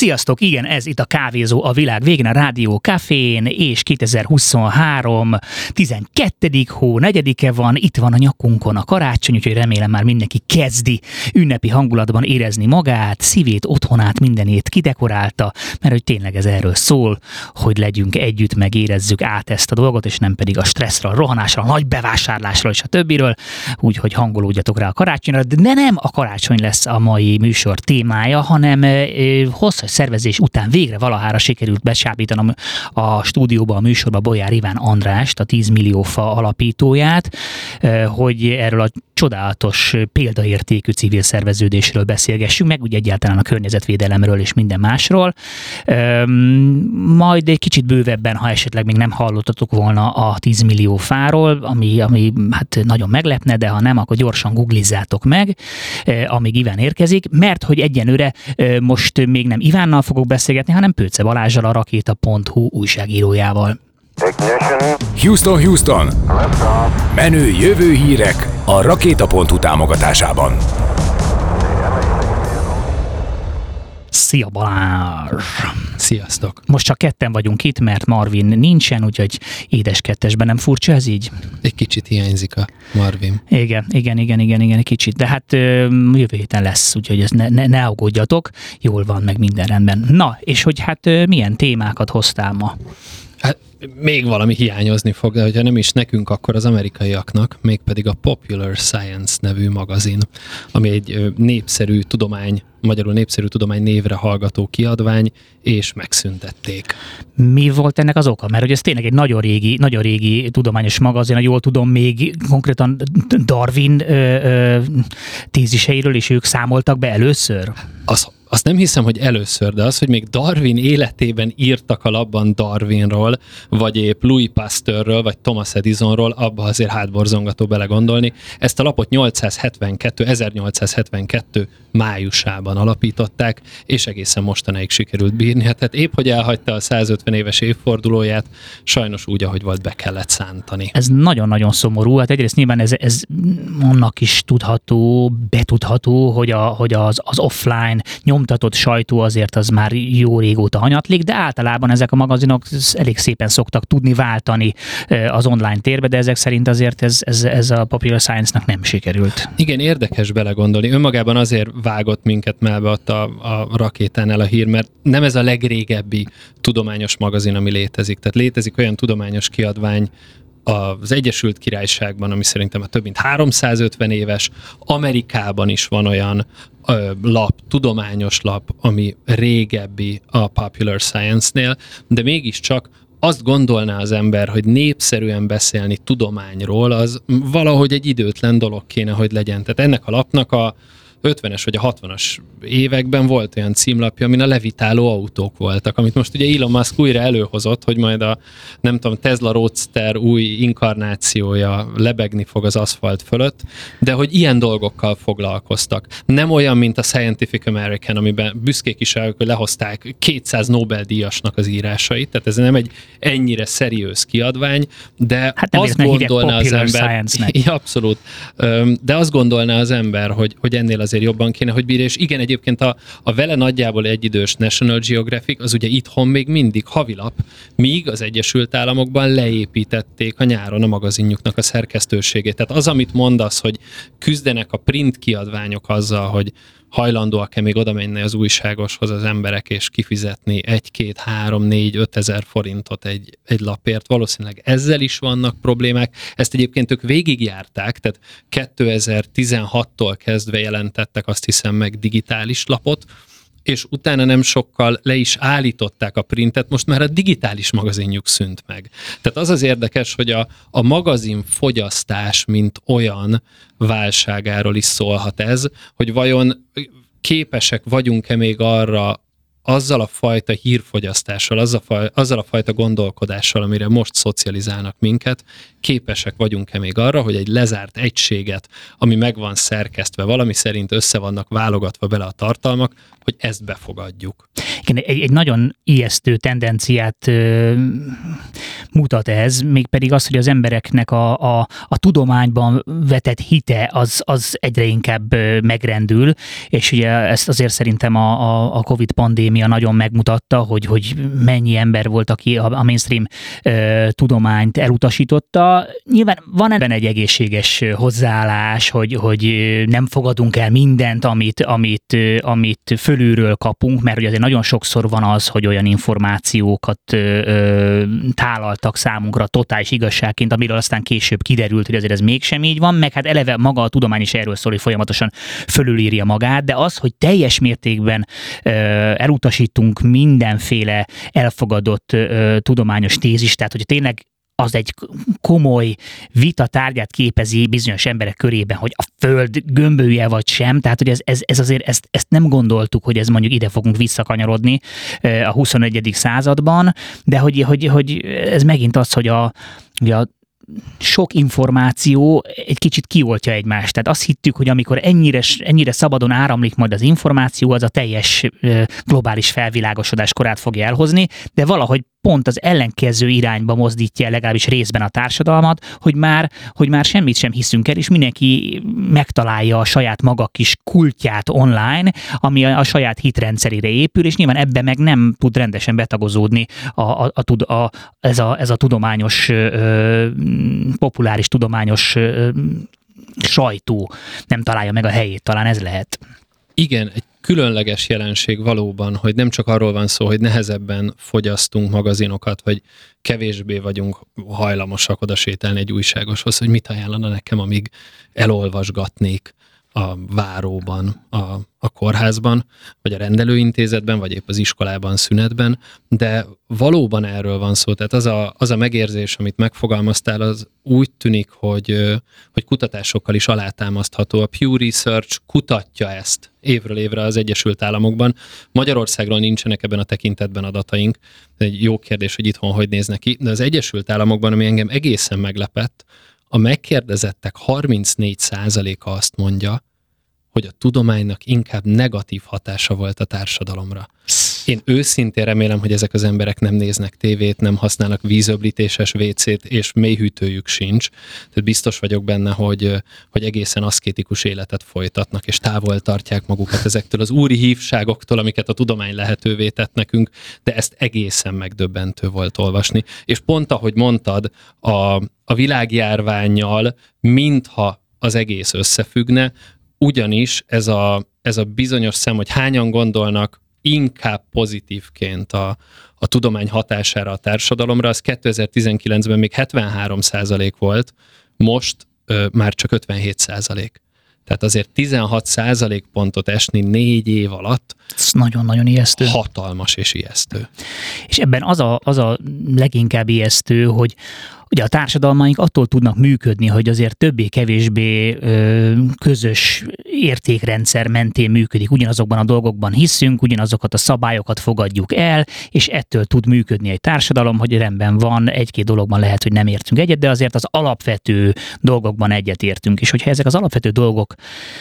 Sziasztok, igen, ez itt a Kávézó a világ végén, a Rádió Cafén, és 2023. 12. hó 4-e van, itt van a nyakunkon a karácsony, úgyhogy remélem már mindenki kezdi ünnepi hangulatban érezni magát, szívét, otthonát, mindenét kidekorálta, mert hogy tényleg ez erről szól, hogy legyünk együtt, meg érezzük át ezt a dolgot, és nem pedig a stresszre, a rohanásra, a nagy bevásárlásra és a többiről, úgyhogy hangolódjatok rá a karácsonyra, de nem a karácsony lesz a mai műsor témája, hanem hosszas szervezés után végre valahára sikerült besábítanom a stúdióba, a műsorba Bolyár Iván Andrást, a 10 millió fa alapítóját, hogy erről a csodálatos példaértékű civil szerveződésről beszélgessünk, meg úgy egyáltalán a környezetvédelemről és minden másról. Majd egy kicsit bővebben, ha esetleg még nem hallottatok volna a 10 millió fáról, ami hát nagyon meglepne, de ha nem, akkor gyorsan googlizzátok meg, amíg Iván érkezik, mert hogy egyenlőre most még nem Ivánnal fogok beszélgetni, hanem Pőce Balázsral, a rakéta.hu újságírójával. Houston! Menő jövő hírek a rakéta.hu támogatásában. Szia Balázs! Sziasztok! Most csak ketten vagyunk itt, mert Marvin nincsen, úgyhogy édes kettesben, nem furcsa ez így? Egy kicsit hiányzik a Marvin. Igen, kicsit. De hát jövő héten lesz, úgyhogy ezt ne aggódjatok. Jól van, meg minden rendben. Na, és hogy hát milyen témákat hoztál ma? Hát még valami hiányozni fog, de hogyha nem is nekünk, akkor az amerikaiaknak, mégpedig a Popular Science nevű magazin, ami egy népszerű tudomány, magyarul népszerű tudomány névre hallgató kiadvány, és megszüntették. Mi volt ennek az oka? Mert hogy ez tényleg egy nagyon régi tudományos magazin, ha jól tudom, még konkrétan Darwin téziseiről is ők számoltak be először? Azt nem hiszem, hogy először, de az, hogy még Darwin életében írtak a labban Darwinról, vagy épp Louis Pasteurről, vagy Thomas Edisonról, abba azért hátborzongató belegondolni. Ezt a lapot 1872 májusában alapították, és egészen mostanáig sikerült bírni. Hát épp, hogy elhagyta a 150 éves évfordulóját, sajnos úgy, ahogy volt, be kellett szántani. Ez nagyon-nagyon szomorú. Hát egyrészt nyilván ez annak is betudható, hogy az offline nyomtatott sajtó azért az már jó régóta hanyatlik, de általában ezek a magazinok elég szépen szoktak tudni váltani az online térbe, de ezek szerint azért ez a Popular Science-nak nem sikerült. Igen, érdekes belegondolni. Önmagában azért vágott minket melbe ott a rakétánál a hír, mert nem ez a legrégebbi tudományos magazin, ami létezik. Tehát létezik olyan tudományos kiadvány az Egyesült Királyságban, ami szerintem több mint 350 éves, Amerikában is van olyan tudományos lap, ami régebbi a Popular Science-nél, de mégiscsak azt gondolná az ember, hogy népszerűen beszélni tudományról, az valahogy egy időtlen dolog kéne, hogy legyen. Tehát ennek a lapnak a 50-es vagy a 60-as években volt olyan címlapja, amin a levitáló autók voltak, amit most ugye Elon Musk újra előhozott, hogy majd a, nem tudom, Tesla Roadster új inkarnációja lebegni fog az aszfalt fölött, de hogy ilyen dolgokkal foglalkoztak. Nem olyan, mint a Scientific American, amiben büszkék is el, hogy lehozták 200 Nobel-díjasnak az írásait, tehát ez nem egy ennyire szeriős kiadvány, de hát azt gondolná az ember... Ja, abszolút. De azt gondolná az ember, hogy ennél azért jobban kéne, hogy bírja, és igen, egyébként a vele nagyjából egyidős National Geographic, az ugye itthon még mindig havilap, míg az Egyesült Államokban leépítették a nyáron a magazinjuknak a szerkesztőségét. Tehát az, amit mondasz, hogy küzdenek a print kiadványok azzal, hogy hajlandóak-e még oda menni az újságoshoz az emberek, és kifizetni 1, 2, 3, 4, 5 ezer forintot egy lapért. Valószínűleg ezzel is vannak problémák. Ezt egyébként ők végigjárták, tehát 2016-tól kezdve jelentettek, azt hiszem, meg digitális lapot, és utána nem sokkal le is állították a printet, most már a digitális magazinjuk szűnt meg. Tehát az érdekes, hogy a magazin fogyasztás, mint olyan válságáról is szólhat ez, hogy vajon képesek vagyunk-e még arra, azzal a fajta hírfogyasztással, azzal a fajta gondolkodással, amire most szocializálnak minket, képesek vagyunk-e még arra, hogy egy lezárt egységet, ami meg van szerkesztve, valami szerint össze vannak válogatva bele a tartalmak, hogy ezt befogadjuk. Egy nagyon ijesztő tendenciát mutat ez, mégpedig az, hogy az embereknek a tudományban vetett hite az egyre inkább megrendül, és ugye ezt azért szerintem a Covid pandémia nagyon megmutatta, hogy mennyi ember volt, aki a mainstream tudományt elutasította. Nyilván van ebben egy egészséges hozzáállás, hogy nem fogadunk el mindent, amit fölülről kapunk, mert ugye azért nagyon sokszor van az, hogy olyan információkat tálaltak számunkra totális igazságként, amiről aztán később kiderült, hogy azért ez mégsem így van, meg hát eleve maga a tudomány is erről szól, hogy folyamatosan fölülírja magát, de az, hogy teljes mértékben elutasítunk mindenféle elfogadott tudományos tézis, tehát hogy tényleg az egy komoly vita tárgyát képezi bizonyos emberek körében, hogy a Föld gömbölye vagy sem, tehát hogy ez azért ezt nem gondoltuk, hogy ez mondjuk ide fogunk visszakanyarodni a 21. században, de hogy ez megint az, hogy a sok információ egy kicsit kioltja egymást. Tehát azt hittük, hogy amikor ennyire szabadon áramlik majd az információ, az a teljes globális felvilágosodás korát fogja elhozni, de valahogy pont az ellenkező irányba mozdítja legalábbis részben a társadalmat, hogy már semmit sem hiszünk el, és mindenki megtalálja a saját maga kis kultját online, ami a saját hitrendszerére épül, és nyilván ebben meg nem tud rendesen betagozódni ez a tudományos, populáris tudományos sajtó nem találja meg a helyét, talán ez lehet. Igen, egy különleges jelenség valóban, hogy nem csak arról van szó, hogy nehezebben fogyasztunk magazinokat, vagy kevésbé vagyunk hajlamosak oda sétálni egy újságoshoz, hogy mit ajánlana nekem, amíg elolvasgatnék a váróban, a kórházban, vagy a rendelőintézetben, vagy épp az iskolában, szünetben, de valóban erről van szó. Tehát az a megérzés, amit megfogalmaztál, az úgy tűnik, hogy kutatásokkal is alátámasztható. A Pew Research kutatja ezt évről évre az Egyesült Államokban. Magyarországról nincsenek ebben a tekintetben adataink. Egy jó kérdés, hogy itthon hogy néznek ki, de az Egyesült Államokban, ami engem egészen meglepett, a megkérdezettek 34%-a azt mondja, hogy a tudománynak inkább negatív hatása volt a társadalomra. Én őszintén remélem, hogy ezek az emberek nem néznek tévét, nem használnak vízöblítéses WC-t, és mélyhűtőjük sincs. Tehát biztos vagyok benne, hogy egészen aszkétikus életet folytatnak, és távol tartják magukat ezektől az úri hívságoktól, amiket a tudomány lehetővé tett nekünk, de ezt egészen megdöbbentő volt olvasni. És pont ahogy mondtad, a világjárvánnyal, mintha az egész összefüggne, ugyanis ez a bizonyos szem, hogy hányan gondolnak inkább pozitívként a tudomány hatására a társadalomra, az 2019-ben még 73% volt, most már csak 57%. Tehát azért 16% pontot esni 4 év alatt. Ez nagyon-nagyon ijesztő. Hatalmas és ijesztő. És ebben az a leginkább ijesztő, hogy ugye a társadalmaink attól tudnak működni, hogy azért többé-kevésbé közös értékrendszer mentén működik. Ugyanazokban a dolgokban hiszünk, ugyanazokat a szabályokat fogadjuk el, és ettől tud működni egy társadalom, hogy rendben van, egy-két dologban lehet, hogy nem értünk egyet, de azért az alapvető dolgokban egyet értünk. És hogyha ezek az alapvető dolgok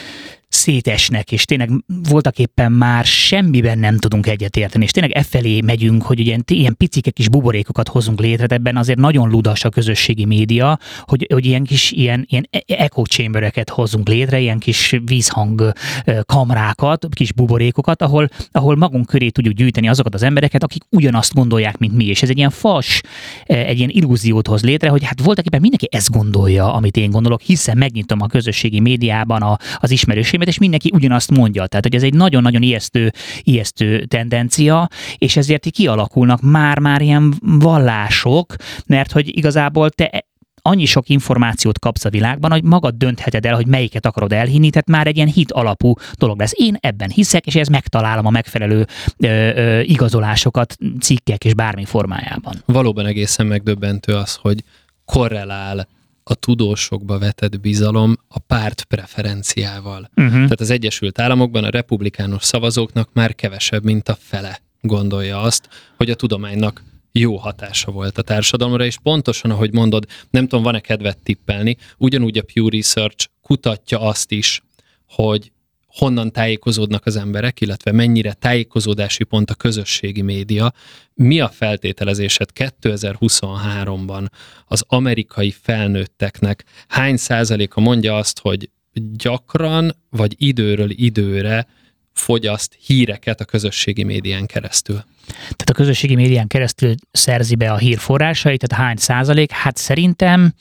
szétesnek, és tényleg voltaképpen már semmiben nem tudunk egyetérteni, és tényleg efelé megyünk, hogy ugye ilyen picike kis buborékokat hozunk létre, ebben azért nagyon ludas a közösségi média, hogy ilyen kis ilyen echo chambereket hozzunk létre, ilyen kis vízhang kamrákat, kis buborékokat, ahol magunk köré tudjuk gyűjteni azokat az embereket, akik ugyanazt gondolják, mint mi, és ez egy ilyen fals, egy ilyen illúziót hoz létre, hogy hát voltaképpen mindenki ezt gondolja, amit én gondolok, hiszen megnyitom a közösségi médiában az ismerősémet, és mindenki ugyanazt mondja. Tehát, hogy ez egy nagyon-nagyon ijesztő tendencia, és ezért kialakulnak már ilyen vallások, mert hogy igazából te annyi sok információt kapsz a világban, hogy magad döntheted el, hogy melyiket akarod elhinni, tehát már egy ilyen hit alapú dolog lesz. Én ebben hiszek, és ez megtalálom a megfelelő igazolásokat, cikkek és bármi formájában. Valóban egészen megdöbbentő az, hogy korrelál a tudósokba vetett bizalom a párt preferenciával. Tehát az Egyesült Államokban a republikánus szavazóknak már kevesebb, mint a fele gondolja azt, hogy a tudománynak jó hatása volt a társadalomra, és pontosan, ahogy mondod, nem tudom, van-e kedved tippelni, ugyanúgy a Pew Research kutatja azt is, hogy honnan tájékozódnak az emberek, illetve mennyire tájékozódási pont a közösségi média. Mi a feltételezésed 2023-ban az amerikai felnőtteknek hány százaléka mondja azt, hogy gyakran vagy időről időre fogyaszt híreket a közösségi médián keresztül? Tehát a közösségi médián keresztül szerzi be a hírforrásait, tehát hány százalék? Hát szerintem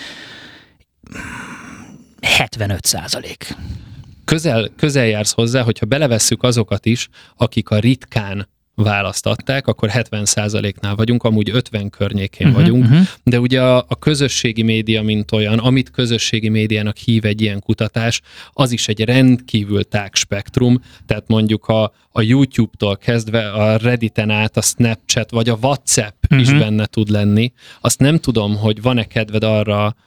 75%. Közel jársz hozzá, hogyha belevesszük azokat is, akik a ritkán választatták, akkor 70%-nál vagyunk, amúgy 50 környékén vagyunk, de ugye a közösségi média, mint olyan, amit közösségi médiának hív egy ilyen kutatás, az is egy rendkívül tág spektrum, tehát mondjuk a YouTube-tól kezdve a Redditen át a Snapchat, vagy a WhatsApp is benne tud lenni. Azt nem tudom, hogy van-e kedved arra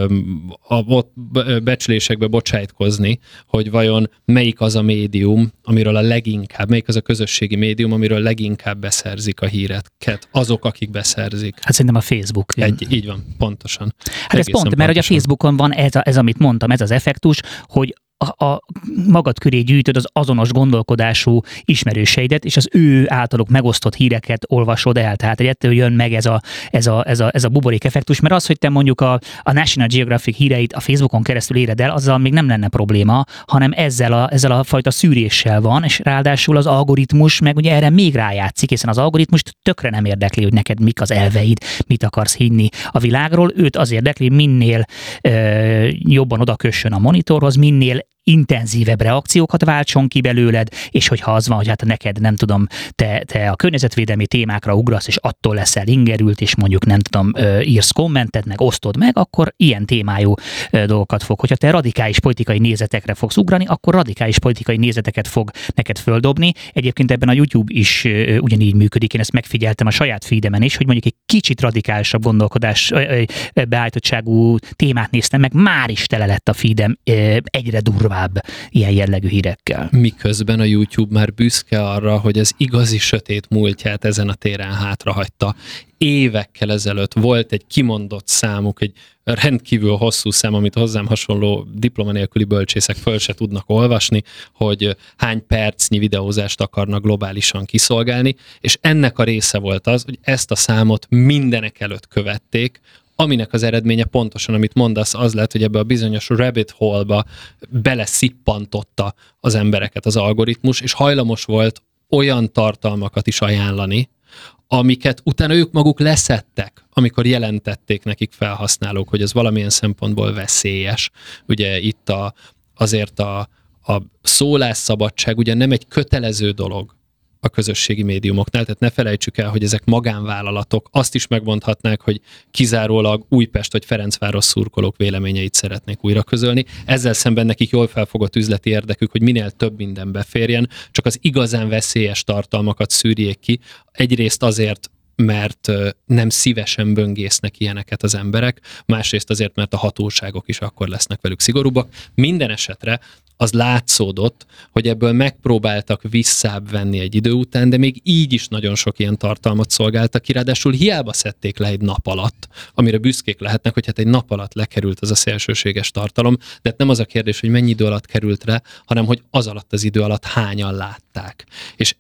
a becslésekbe bocsájtkozni, hogy vajon melyik az a médium, amiről melyik az a közösségi médium, amiről leginkább beszerzik a híreket, azok, akik beszerzik. Hát szerintem a Facebook. Így van, pontosan. Hát ez pont, mert hogy a Facebookon van ez, amit mondtam, ez az effektus, hogy a magad köré gyűjtöd az azonos gondolkodású ismerőseidet, és az ő általuk megosztott híreket olvasod el. Tehát ettől jön meg ez a buborék effektus, mert az, hogy te mondjuk a National Geographic híreit a Facebookon keresztül éred el, azzal még nem lenne probléma, hanem ezzel a fajta szűréssel van, és ráadásul az algoritmus meg ugye erre még rájátszik, hiszen az algoritmust tökre nem érdekli, hogy neked mik az elveid, mit akarsz hinni a világról. Őt az érdekli, minél jobban odakössön a monitorhoz, minél intenzívebb reakciókat váltson ki belőled, és hogyha az van, hogy hát neked nem tudom, te a környezetvédelmi témákra ugrasz, és attól leszel ingerült, és mondjuk nem tudom, írsz kommentet, meg osztod meg, akkor ilyen témájú dolgokat fog. Hogyha te radikális politikai nézetekre fogsz ugrani, akkor radikális politikai nézeteket fog neked földobni. Egyébként ebben a YouTube is ugyanígy működik. Én ezt megfigyeltem a saját feedemen is, hogy mondjuk egy kicsit radikálisabb gondolkodás beállítottságú témát néztem meg, már is tele lett a feedem egyre durvább ilyen jellegű hírekkel. Miközben a YouTube már büszke arra, hogy az igazi sötét múltját ezen a téren hátrahagyta. Évekkel ezelőtt volt egy kimondott számuk, egy rendkívül hosszú szám, amit hozzám hasonló diploma nélküli bölcsészek föl se tudnak olvasni, hogy hány percnyi videózást akarnak globálisan kiszolgálni, és ennek a része volt az, hogy ezt a számot mindenek előtt követték, aminek az eredménye pontosan, amit mondasz, az lett, hogy ebbe a bizonyos rabbit hole-ba beleszippantotta az embereket az algoritmus, és hajlamos volt olyan tartalmakat is ajánlani, amiket utána ők maguk leszedtek, amikor jelentették nekik felhasználók, hogy ez valamilyen szempontból veszélyes. Ugye itt azért a szólásszabadság ugye nem egy kötelező dolog a közösségi médiumoknál, tehát ne felejtsük el, hogy ezek magánvállalatok, azt is megmondhatnák, hogy kizárólag Újpest vagy Ferencváros szurkolók véleményeit szeretnék újra közölni. Ezzel szemben nekik jól felfogott üzleti érdekük, hogy minél több minden beférjen, csak az igazán veszélyes tartalmakat szűrjék ki. Egyrészt azért, mert nem szívesen böngésznek ilyeneket az emberek, másrészt azért, mert a hatóságok is akkor lesznek velük szigorúbbak. Minden esetre az látszódott, hogy ebből megpróbáltak visszább venni egy idő után, de még így is nagyon sok ilyen tartalmat szolgáltak ki, ráadásul hiába szedték le egy nap alatt, amire büszkék lehetnek, hogy hát egy nap alatt lekerült az a szélsőséges tartalom, de hát nem az a kérdés, hogy mennyi idő alatt került le, hanem hogy az alatt az idő alatt hányan látták. És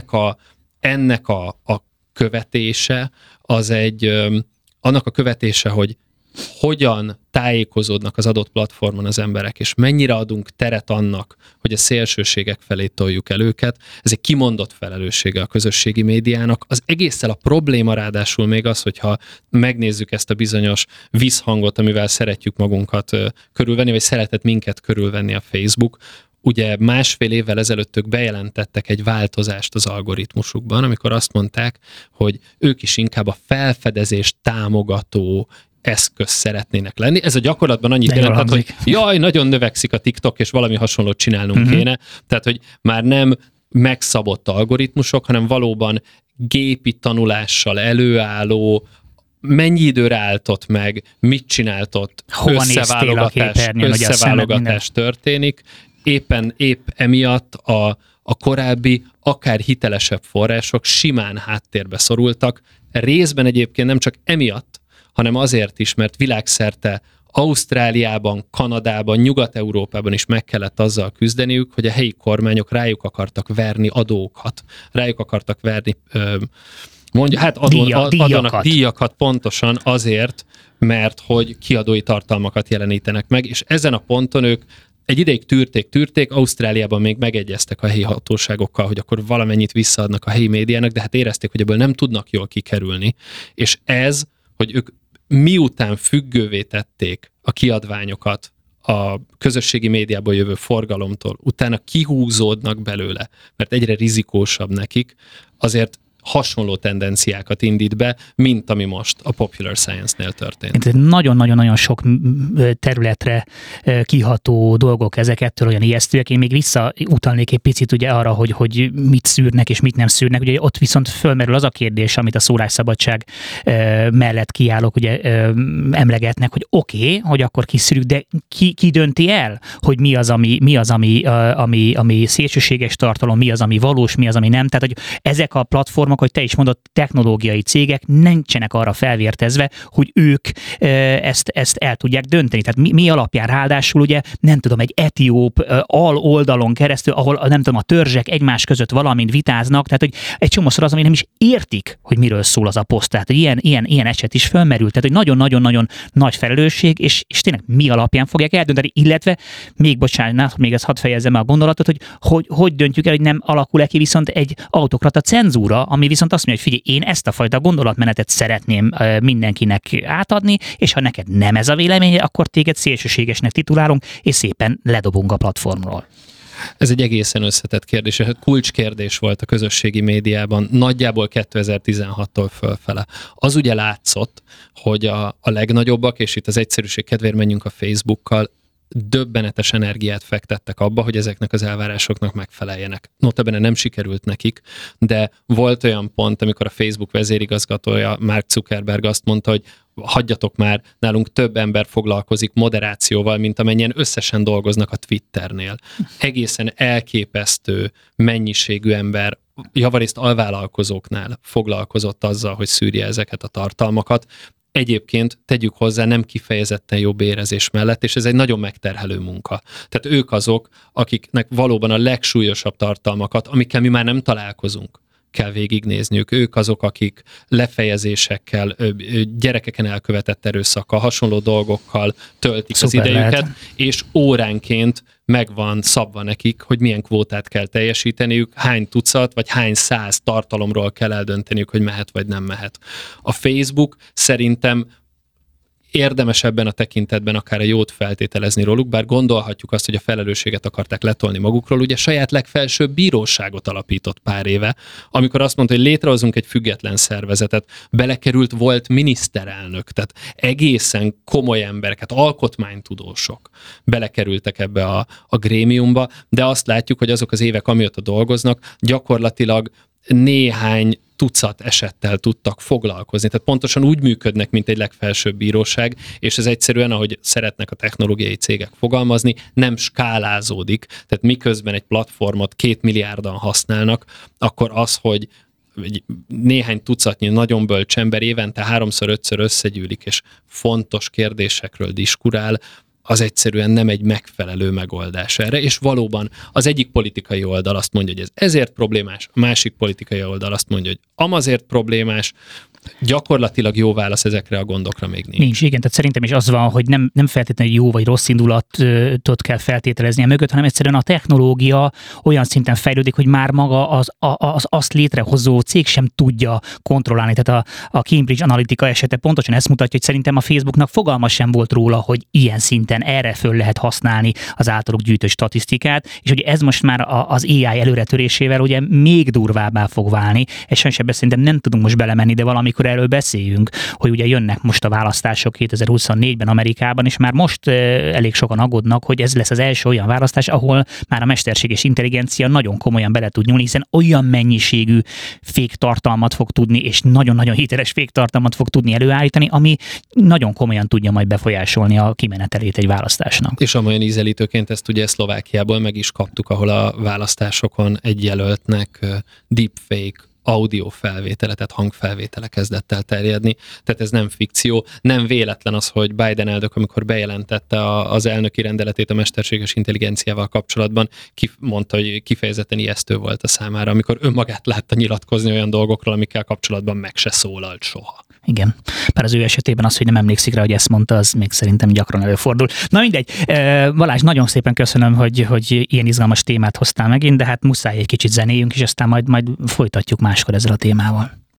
ennek a követése az annak a követése, hogy hogyan tájékozódnak az adott platformon az emberek, és mennyire adunk teret annak, hogy a szélsőségek felé toljuk el őket. Ez egy kimondott felelőssége a közösségi médiának. Az egésszel a probléma ráadásul még az, hogyha megnézzük ezt a bizonyos visszhangot, amivel szeretjük magunkat körülvenni, vagy szeretett minket körülvenni a Facebook. Ugye másfél évvel ezelőtt ők bejelentettek egy változást az algoritmusukban, amikor azt mondták, hogy ők is inkább a felfedezést támogató eszköz szeretnének lenni. Ez a gyakorlatban annyit jelentett, hogy jaj, nagyon növekszik a TikTok, és valami hasonlót csinálnunk kéne. Tehát, hogy már nem megszabott algoritmusok, hanem valóban gépi tanulással előálló, mennyi időre álltott meg, mit csinált ott, összeválogatás történik. Épp emiatt a korábbi, akár hitelesebb források simán háttérbe szorultak. Részben egyébként nem csak emiatt, hanem azért is, mert világszerte Ausztráliában, Kanadában, Nyugat-Európában is meg kellett azzal küzdeniük, hogy a helyi kormányok rájuk akartak verni adókat, rájuk akartak verni díjakat pontosan azért, mert hogy kiadói tartalmakat jelenítenek meg, és ezen a ponton ők egy ideig tűrték, Ausztráliában még megegyeztek a helyi hatóságokkal, hogy akkor valamennyit visszaadnak a helyi médiának, de hát érezték, hogy ebből nem tudnak jól kikerülni, és ez, hogy ők miután függővé tették a kiadványokat a közösségi médiából jövő forgalomtól, utána kihúzódnak belőle, mert egyre rizikósabb nekik, azért hasonló tendenciákat indít be, mint ami most a Popular Science-nél történt. Nagyon-nagyon sok területre kiható dolgok ezek, ettől olyan ijesztőek. Én még visszautalnék egy picit ugye arra, hogy mit szűrnek és mit nem szűrnek. Ugye ott viszont fölmerül az a kérdés, amit a szólásszabadság mellett kiállók ugye emlegetnek, hogy oké, hogy akkor kiszűrjük, de ki dönti el, hogy mi az, ami szélsőséges tartalom, mi az, ami valós, mi az, ami nem. Tehát, hogy ezek a platformok, hogy te is mondod, technológiai cégek nincsenek arra felvértezve, hogy ők ezt el tudják dönteni. Tehát mi alapján ráadásul ugye, nem tudom, egy etióp oldalon keresztül, ahol nem tudom, a törzsek egymás között valamint vitáznak, tehát hogy egy csomószor az, ami nem is értik, hogy miről szól az a poszt. Tehát ilyen eset is fölmerült. Tehát, hogy nagyon-nagyon-nagyon nagy felelősség, és tényleg mi alapján fogják eldönteni, illetve még bocsánat, még ezt hadd fejezzem a gondolatot, hogy döntjük el, hogy nem alakul-e ki viszont egy autokrata cenzúra, ami viszont azt mondja, hogy figyelj, én ezt a fajta gondolatmenetet szeretném mindenkinek átadni, és ha neked nem ez a vélemény, akkor téged szélsőségesnek titulálunk, és szépen ledobunk a platformról. Ez egy egészen összetett kérdés, kulcskérdés volt a közösségi médiában, nagyjából 2016-tól fölfele. Az ugye látszott, hogy a legnagyobbak, és itt az egyszerűség kedvéért menjünk a Facebookkal, döbbenetes energiát fektettek abba, hogy ezeknek az elvárásoknak megfeleljenek. Notabene nem sikerült nekik, de volt olyan pont, amikor a Facebook vezérigazgatója, Mark Zuckerberg azt mondta, hogy hagyjatok már, nálunk több ember foglalkozik moderációval, mint amennyien összesen dolgoznak a Twitternél. Egészen elképesztő mennyiségű ember, javarészt alvállalkozóknál foglalkozott azzal, hogy szűrje ezeket a tartalmakat. Egyébként tegyük hozzá, nem kifejezetten jobb érezés mellett, és ez egy nagyon megterhelő munka. Tehát ők azok, akiknek valóban a legsúlyosabb tartalmakat, amikkel mi már nem találkozunk, kell végignézniük. Ők azok, akik lefejezésekkel, gyerekeken elkövetett erőszakkal, hasonló dolgokkal töltik az idejüket, lehet. És óránként megvan szabva nekik, hogy milyen kvótát kell teljesíteniük, hány tucat vagy hány száz tartalomról kell eldönteniük, hogy mehet vagy nem mehet. A Facebook szerintem érdemes ebben a tekintetben akár a jót feltételezni róluk, bár gondolhatjuk azt, hogy a felelősséget akarták letolni magukról. Ugye saját legfelsőbb bíróságot alapított pár éve, amikor azt mondta, hogy létrehozunk egy független szervezetet, belekerült volt miniszterelnök, tehát egészen komoly embereket, alkotmánytudósok belekerültek ebbe a grémiumba, de azt látjuk, hogy azok az évek, amióta dolgoznak, gyakorlatilag néhány tucat esettel tudtak foglalkozni. Tehát pontosan úgy működnek, mint egy legfelsőbb bíróság, és ez egyszerűen, ahogy szeretnek a technológiai cégek fogalmazni, nem skálázódik. Tehát miközben egy platformot 2 milliárdan használnak, akkor az, hogy néhány tucatnyi nagyon bölcs ember évente 3-5-ször összegyűlik, és fontos kérdésekről diskurál, az egyszerűen nem egy megfelelő megoldás erre, és valóban az egyik politikai oldal azt mondja, hogy ez ezért problémás, a másik politikai oldal azt mondja, hogy amazért problémás, gyakorlatilag jó válasz ezekre a gondokra még nincs. Igen, tehát szerintem is az van, hogy nem feltétlenül jó vagy rossz indulatot kell feltételezni a mögött, hanem egyszerűen a technológia olyan szinten fejlődik, hogy már maga az azt létrehozó cég sem tudja kontrollálni. Tehát a Cambridge Analytica esete pontosan ezt mutatja, hogy szerintem a Facebooknak fogalma sem volt róla, hogy ilyen szinten erre föl lehet használni az általuk gyűjtött statisztikát, és hogy ez most már az AI előretörésével ugye még durvábbá fog válni, és sajnos szerintem nem tudunk most belemenni, de valamikor erről beszéljünk, hogy ugye jönnek most a választások 2024-ben Amerikában, és már most elég sokan aggódnak, hogy ez lesz az első olyan választás, ahol már a mesterséges intelligencia nagyon komolyan bele tud nyúlni, hiszen olyan mennyiségű fake tartalmat fog tudni, és nagyon-nagyon hiteles fake tartalmat fog tudni előállítani, ami nagyon komolyan tudja majd befolyásolni a kimenetelét egy választásnak. És amolyan ízelítőként ezt ugye Szlovákiából meg is kaptuk, ahol a választásokon egy jelöltnek deepfake audio felvétele, tehát hangfelvétele kezdett el terjedni. Tehát ez nem fikció. Nem véletlen az, hogy Biden elnök, amikor bejelentette az elnöki rendeletét a mesterséges intelligenciával kapcsolatban, mondta, hogy kifejezetten ijesztő volt a számára, amikor önmagát látta nyilatkozni olyan dolgokról, amikkel kapcsolatban meg se szólalt soha. Igen. Bár az ő esetében az, hogy nem emlékszik rá, hogy ezt mondta, az még szerintem gyakran előfordul. Na mindegy. Balázs, nagyon szépen köszönöm, hogy ilyen izgalmas témát hoztál megint, de hát muszáj egy kicsit zenéljünk, és aztán majd folytatjuk máskor ezzel a témával.